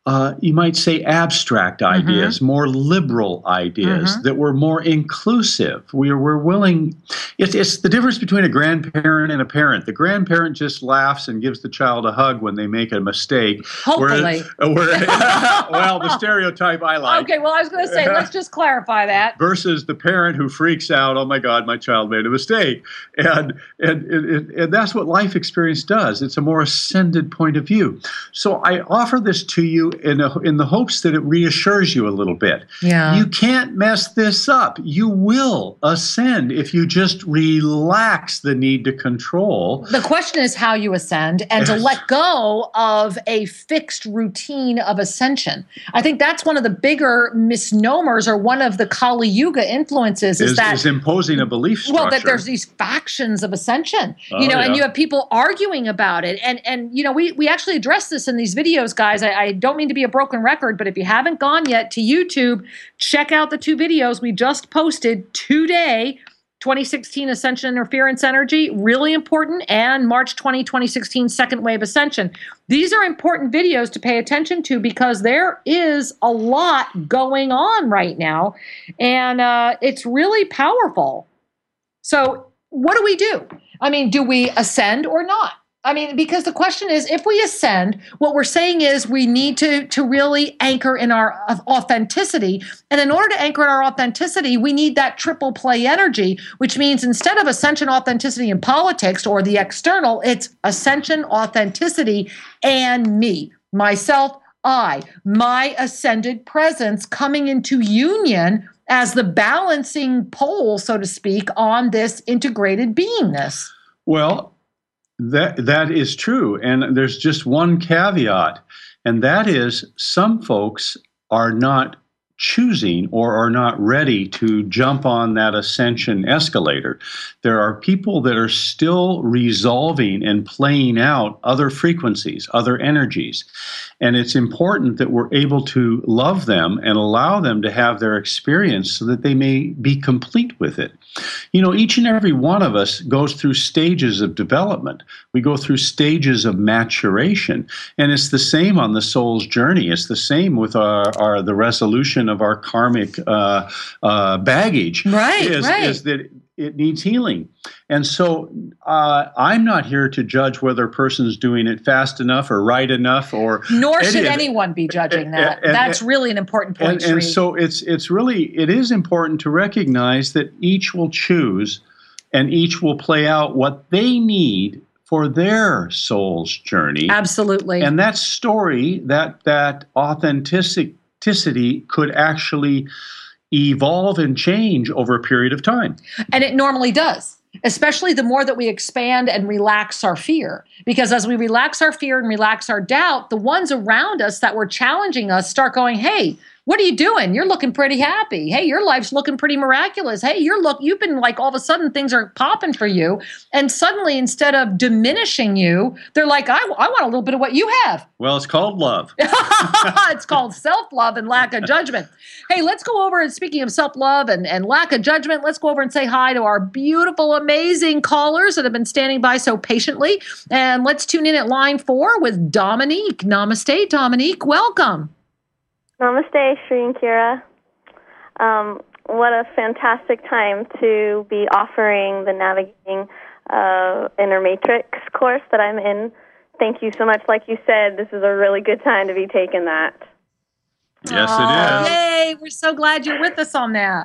uh, you might say, abstract ideas, Mm-hmm. more liberal ideas, Mm-hmm. that were more inclusive. We are, we're willing. It's, it's the difference between a grandparent and a parent. The grandparent just laughs and gives the child a hug when they make a mistake. Hopefully. Whereas, where, well, the stereotype I like. Okay, well, I was going to say, let's just clarify that. Versus the parent who freaks out, oh my God, my child made a mistake. And, and, and, and that's what life experience does. It's a more ascended point of view. So I offer this to you in, a, in the hopes that it reassures you a little bit. Yeah. You can't mess this up. You will ascend if you just relax the need to control. The question is how you ascend and to let go of a fixed routine of ascension. I think that's one of the bigger misnomers, or one of the Kali Yuga influences is, Is, that is imposing a belief structure. well, that there's these factions of ascension, you Oh, know, and yeah. you have people arguing about it. And, and you know, we, we actually address this in these videos, guys. I, I don't mean to be a broken record, but if you haven't gone yet to YouTube, check out the two videos we just posted today. twenty sixteen Ascension Interference Energy, really important, and March twentieth, twenty sixteen Second Wave Ascension. These are important videos to pay attention to because there is a lot going on right now, and uh, it's really powerful. So what do we do? I mean, do we ascend or not? I mean, because the question is, if we ascend, what we're saying is we need to, to really anchor in our authenticity. And in order to anchor in our authenticity, we need that triple play energy, which means instead of ascension, authenticity, and politics, or the external, it's ascension, authenticity, and me, myself, I, my ascended presence coming into union as the balancing pole, so to speak, on this integrated beingness. Well, That that is true, and there's just one caveat, and that is some folks are not choosing or are not ready to jump on that ascension escalator. There are people that are still resolving and playing out other frequencies, other energies, and it's important that we're able to love them and allow them to have their experience so that they may be complete with it. You know, each and every one of us goes through stages of development. We go through stages of maturation. And it's the same on the soul's journey. It's the same with our, our the resolution of our karmic uh, uh, baggage. Right, is, right. is that it needs healing. And so uh, I'm not here to judge whether a person's doing it fast enough or right enough, or nor any should of it. anyone be judging that. And- and- That's really an important point, And, and Sri. so it's it's really it is important to recognize that each will choose and each will play out what they need for their soul's journey. Absolutely. And that story, that that authenticity could actually evolve and change over a period of time. And it normally does, especially the more that we expand and relax our fear. Because as we relax our fear and relax our doubt, the ones around us that were challenging us start going, hey, what are you doing? You're looking pretty happy. Hey, your life's looking pretty miraculous. Hey, you're look, you've been like all of a sudden things are popping for you. And suddenly, instead of diminishing you, they're like, I, I want a little bit of what you have. Well, it's called love. It's called self-love and lack of judgment. Hey, let's go over, and speaking of self-love and, and lack of judgment, let's go over and say hi to our beautiful, amazing callers that have been standing by so patiently. And let's tune in at line four with Dominique. Namaste, Dominique. Welcome. Namaste, Sri and Kira. Um, what a fantastic time to be offering the Navigating uh, Inner Matrix course that I'm in. Thank you so much. Like you said, this is a really good time to be taking that. Yes, Oh, it is. yay. We're so glad you're with us on that.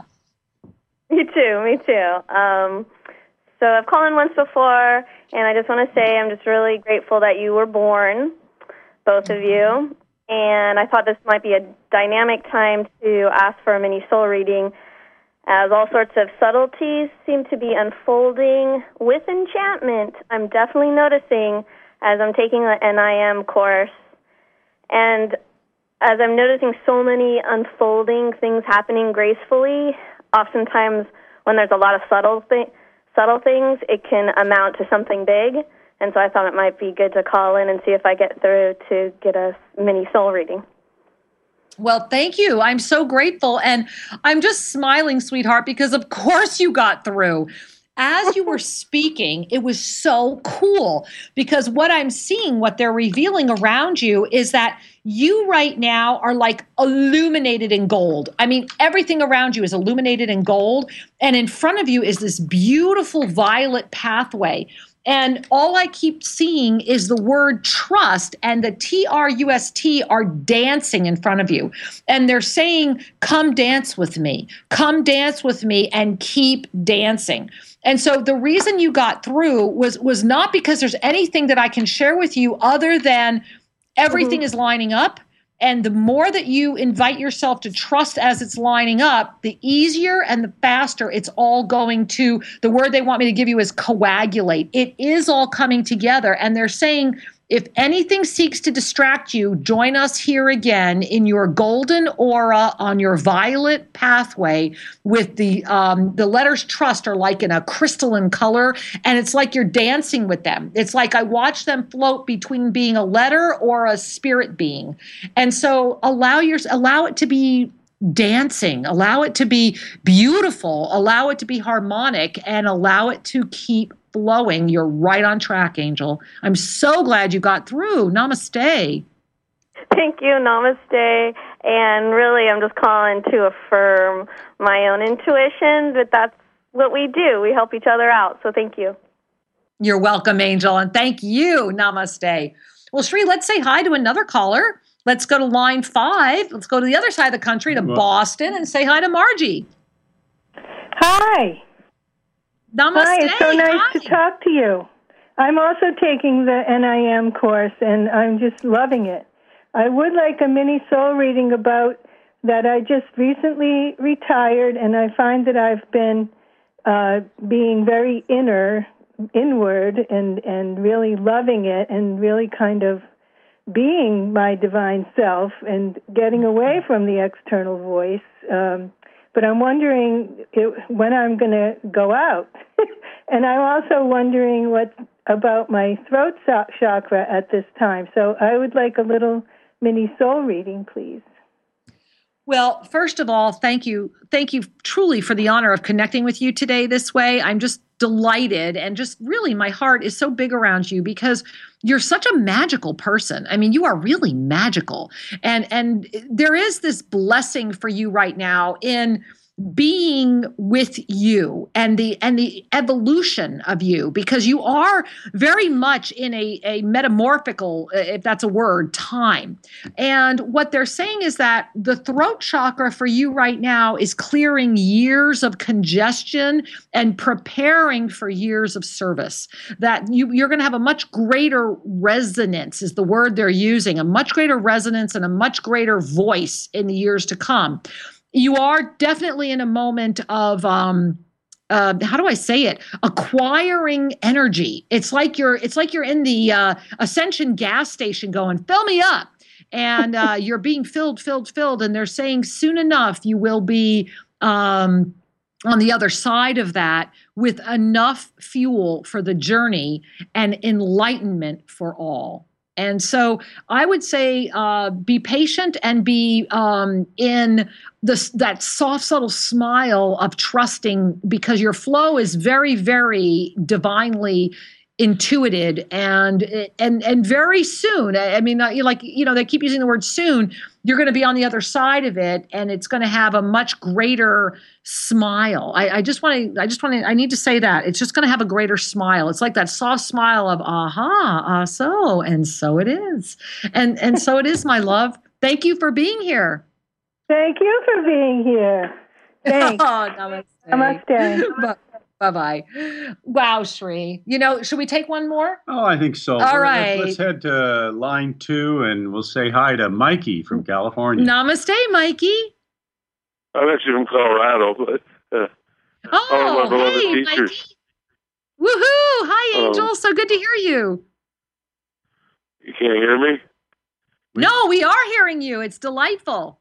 Me too, me too. Um, so I've called in once before, and I just want to say I'm just really grateful that you were born, both of you. And I thought this might be a dynamic time to ask for a mini soul reading, as all sorts of subtleties seem to be unfolding with enchantment. I'm definitely noticing as I'm taking the N I M course, and as I'm noticing so many unfolding things happening gracefully, oftentimes when there's a lot of subtle, th- subtle things, it can amount to something big. And so I thought it might be good to call in and see if I get through to get a mini soul reading. Well, thank you. I'm so grateful. And I'm just smiling, sweetheart, because of course you got through. as you were speaking, it was so cool because what I'm seeing, what they're revealing around you is that you right now are like illuminated in gold. I mean, everything around you is illuminated in gold. And in front of you is this beautiful violet pathway. And all I keep seeing is the word trust, and the T R U S T are dancing in front of you. And they're saying, come dance with me, come dance with me and keep dancing. And so the reason you got through was, was not because there's anything that I can share with you other than everything mm-hmm. is lining up. And the more that you invite yourself to trust as it's lining up, the easier and the faster it's all going to, the word they want me to give you is coagulate. It is all coming together. And they're saying, if anything seeks to distract you, join us here again in your golden aura on your violet pathway with the um, the letters trust are like in a crystalline color. And it's like you're dancing with them. It's like I watch them float between being a letter or a spirit being. And so allow your, allow it to be dancing, allow it to be beautiful, allow it to be harmonic, and allow it to keep flowing. You're right on track, Angel. I'm so glad you got through. Namaste. Thank you. Namaste. And really, I'm just calling to affirm my own intuition that that's what we do. We help each other out. So thank you. You're welcome, Angel. And thank you. Namaste. Well, Sri, let's say hi to another caller. Let's go to line five. Let's go to the other side of the country, to well, Boston, and say hi to Margie. Hi. Namaste. Hi, it's so nice Hi. to talk to you. I'm also taking the N I M course, and I'm just loving it. I would like a mini soul reading about that. I just recently retired, and I find that I've been uh, being very inner, inward, and, and really loving it, and really kind of being my divine self and getting away from the external voice. Um, but I'm wondering it, when I'm going to go out. And I'm also wondering what about my throat chakra at this time. So I would like a little mini soul reading, please. Well, first of all, thank you. Thank you truly for the honor of connecting with you today this way. I'm just delighted, and just really my heart is so big around you because you're such a magical person. I mean, you are really magical. And and there is this blessing for you right now in being with you and the and the evolution of you, because you are very much in a, a metamorphical, if that's a word, time. And what they're saying is that the throat chakra for you right now is clearing years of congestion and preparing for years of service. That you, you're going to have a much greater resonance is the word they're using, a much greater resonance and a much greater voice in the years to come. You are definitely in a moment of, um, uh, how do I say it? Acquiring energy. It's like you're, it's like you're in the uh, Ascension gas station going, fill me up. And uh, you're being filled, filled, filled. And they're saying soon enough, you will be um, on the other side of that with enough fuel for the journey and enlightenment for all. And so I would say uh, be patient and be um, in this, that soft, subtle smile of trusting, because your flow is very, very divinely intuited, and and and very soon. I mean, like, you know, they keep using the word soon. You're going to be on the other side of it, and it's going to have a much greater smile. I, I just want to. I just want to. I need to say that it's just going to have a greater smile. It's like that soft smile of aha, ah, so and so it is, and and so it is, my love. Thank you for being here. Thank you for being here. Thanks. Oh, namaste. Namaste. Bye-bye. Wow, Sri. You know, should we take one more? Oh, I think so. All right. Let's, let's head to line two, and we'll say hi to Mikey from California. Namaste, Mikey. I'm actually from Colorado, but uh, oh, my beloved hey, teachers. Mikey. Woohoo! Hi, Angel. Um, so good to hear you. You can't hear me? No, we are hearing you. It's delightful.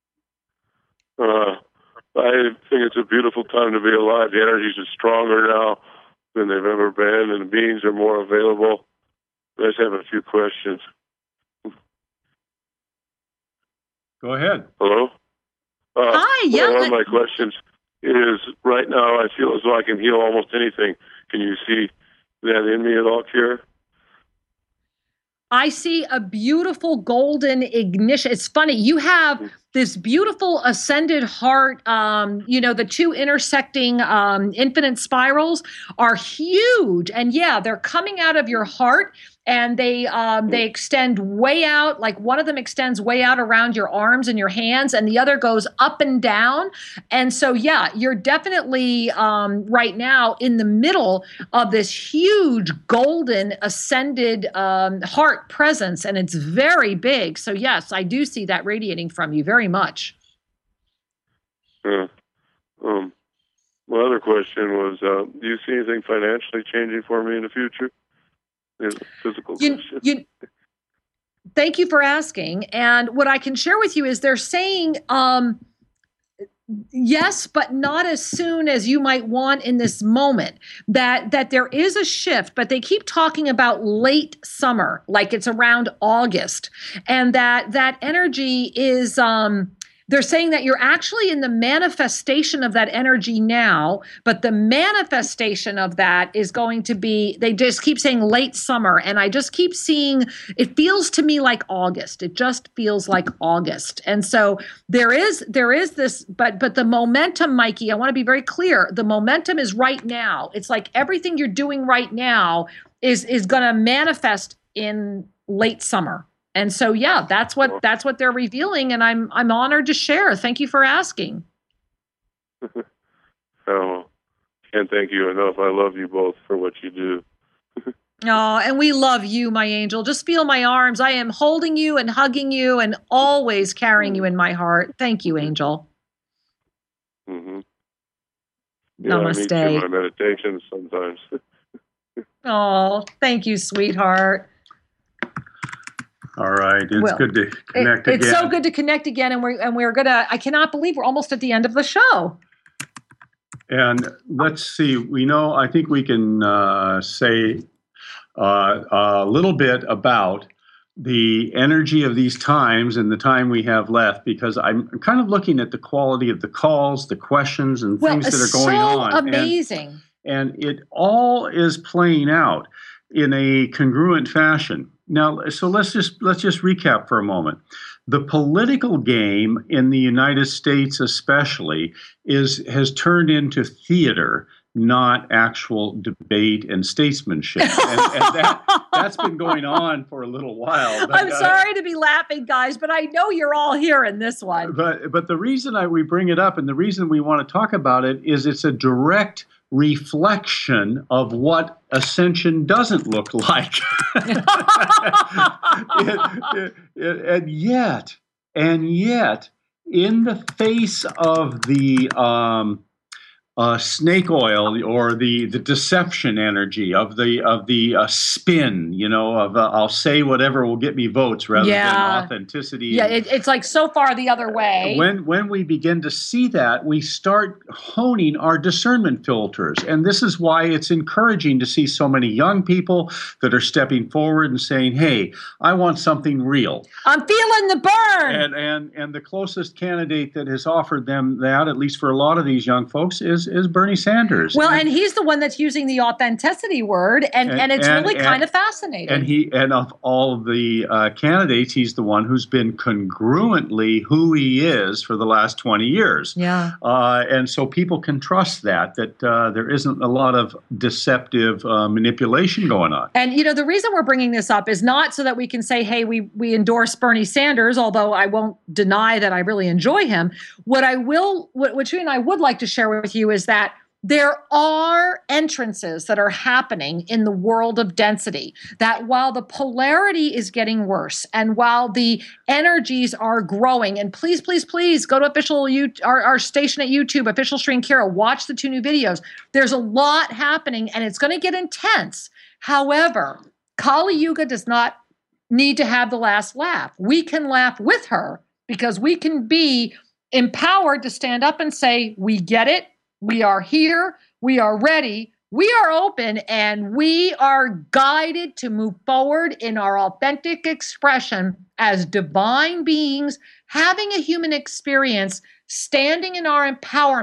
Uh, I think it's a beautiful time to be alive. The energies are stronger now than they've ever been, and the beings are more available. I just have a few questions. Go ahead. Hello? Uh, Hi, yeah. One of my questions is right now I feel as though I can heal almost anything. Can you see that in me at all, Kira? I see a beautiful golden ignition. It's funny. You have this beautiful ascended heart. Um, you know, the two intersecting um, infinite spirals are huge. And yeah, they're coming out of your heart, and they um, they extend way out. Like one of them extends way out around your arms and your hands, and the other goes up and down. And so, yeah, you're definitely um, right now in the middle of this huge golden ascended um, heart presence, and it's very big. So yes, I do see that radiating from you very much. Yeah. Um, my other question was, uh, do you see anything financially changing for me in the future? Physical you, you, thank you for asking. And what I can share with you is they're saying um, yes, but not as soon as you might want in this moment. That that there is a shift, but they keep talking about late summer, like it's around August, and that that energy is. Um, They're saying that you're actually in the manifestation of that energy now, but the manifestation of that is going to be, they just keep saying late summer. And I just keep seeing, it feels to me like August. It just feels like August. And so there is, there is this, but, but the momentum, Mikey, I want to be very clear. The momentum is right now. It's like everything you're doing right now is, is going to manifest in late summer. And so, yeah, that's what that's what they're revealing, and I'm I'm honored to share. Thank you for asking. Oh, can't thank you enough. I love you both for what you do. Oh, and we love you, my angel. Just feel my arms. I am holding you and hugging you, and always carrying you in my heart. Thank you, angel. Mm-hmm. Yeah, Namaste. I meet you in my meditations sometimes. Oh, thank you, sweetheart. All right, it's well, good to connect it, again. It's so good to connect again, and we're and we're gonna. I cannot believe we're almost at the end of the show. And let's see. We know. I think we can uh, say uh, a little bit about the energy of these times and the time we have left, because I'm kind of looking at the quality of the calls, the questions, and well, things that are going so on. Amazing. And, and it all is playing out in a congruent fashion. Now, so let's just let's just recap for a moment. The political game in the United States, especially, is has turned into theater, not actual debate and statesmanship, and, and that, that's been going on for a little while. But, I'm sorry uh, to be laughing, guys, but I know you're all here in this one. But but the reason I we bring it up, and the reason we want to talk about it, is it's a direct reflection of what ascension doesn't look like. it, it, it, and yet, and yet, in the face of the um, uh, snake oil or the, the deception energy of the of the uh, spin, you know, of uh, I'll say whatever will get me votes rather yeah. than authenticity. Yeah, it, it's like so far the other way. When when we begin to see that, we start honing our discernment filters. And this is why it's encouraging to see so many young people that are stepping forward and saying, hey, I want something real. I'm feeling the burn. And and and the closest candidate that has offered them that, at least for a lot of these young folks, is is Bernie Sanders. Well, and, and he's the one that's using the authenticity word, and, and, and it's and, really and, kind of fascinating. And he and of all of the uh, candidates, he's the one who's been congruently who he is for the last twenty years. Yeah. Uh, and so people can trust that, that uh, there isn't a lot of deceptive uh, manipulation going on. And, you know, the reason we're bringing this up is not so that we can say, hey, we, we endorse Bernie Sanders, although I won't deny that I really enjoy him. What I will, what, what you and I would like to share with you is that there are entrances that are happening in the world of density, that while the polarity is getting worse and while the energies are growing, and please, please, please go to official U- our, our station at YouTube, Official Sri and Kira, watch the two new videos. There's a lot happening and it's going to get intense. However, Kali Yuga does not need to have the last laugh. We can laugh with her because we can be empowered to stand up and say, we get it. We are here, we are ready, we are open, and we are guided to move forward in our authentic expression as divine beings, having a human experience, standing in our empowerment,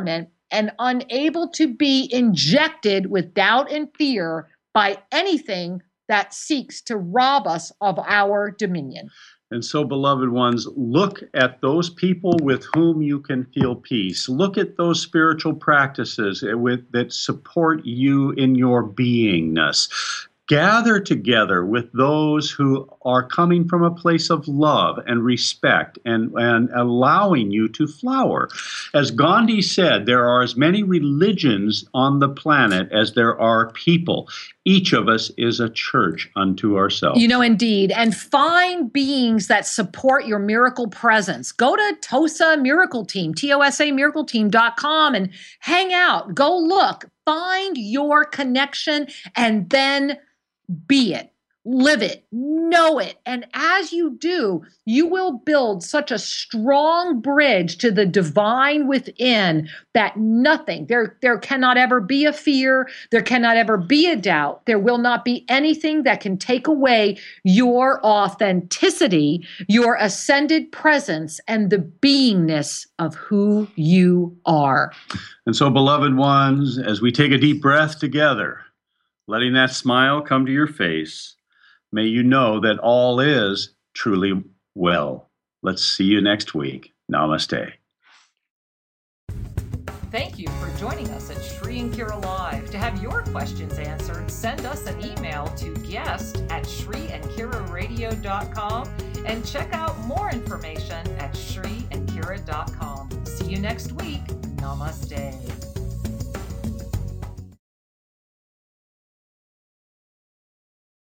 and unable to be injected with doubt and fear by anything that seeks to rob us of our dominion. And so, beloved ones, look at those people with whom you can feel peace. Look at those spiritual practices with, that support you in your beingness. Gather together with those who are coming from a place of love and respect and, and allowing you to flower. As Gandhi said, there are as many religions on the planet as there are people. Each of us is a church unto ourselves. You know, indeed. And find beings that support your miracle presence. Go to Tosa Miracle Team, T O S A miracle team dot com, and hang out. Go look. Find your connection and then be it, live it, know it. And as you do, you will build such a strong bridge to the divine within that nothing, there, there cannot ever be a fear, there cannot ever be a doubt, there will not be anything that can take away your authenticity, your ascended presence, and the beingness of who you are. And so, beloved ones, as we take a deep breath together, letting that smile come to your face, may you know that all is truly well. Let's see you next week. Namaste. Thank you for joining us at Shri and Kira Live. To have your questions answered, send us an email to guest at shri and kira radio dot com and check out more information at shri and kira dot com. See you next week. Namaste.